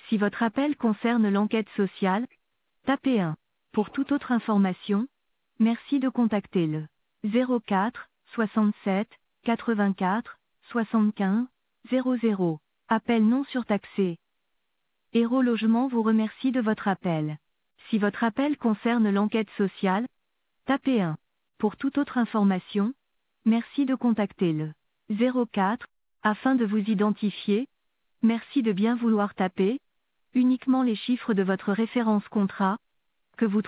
Si votre appel concerne l'enquête sociale, tapez 1. Pour toute autre information, merci de contacter le 04 67 84 75 00. Appel non surtaxé. Héros Logement vous remercie de votre appel. Si votre appel concerne l'enquête sociale, tapez 1. Pour toute autre information, merci de contacter le 04. Afin de vous identifier, merci de bien vouloir taper uniquement les chiffres de votre référence contrat, que vous